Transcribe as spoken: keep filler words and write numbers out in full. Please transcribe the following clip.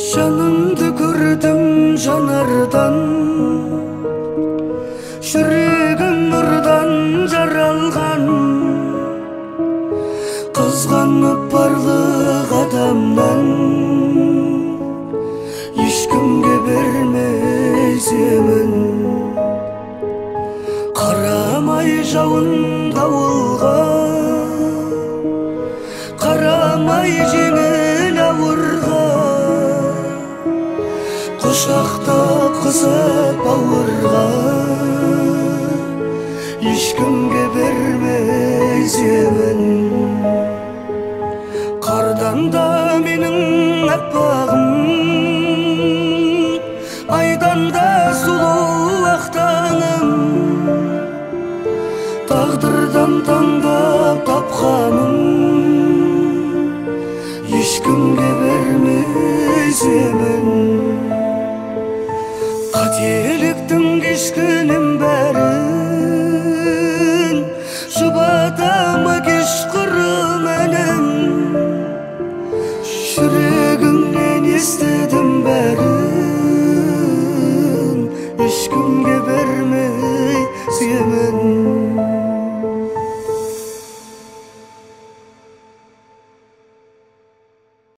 Жанымды көрдім жанардан, жүрегім нұрдан жаралған. Қызғанып барлық адамнан, ешкімге бермей земін. Қарамай жауын дауылға, қарамай жеңіл ауырға. Құшақтап қызып бауырға, ешкімге бермей земін. Қардан да менің аппағым, айдан да сұлу ақтаным. Тағдырдан таңдап тапқаным, ешкімге бермей земін. Қателіктің кешкінін бәрі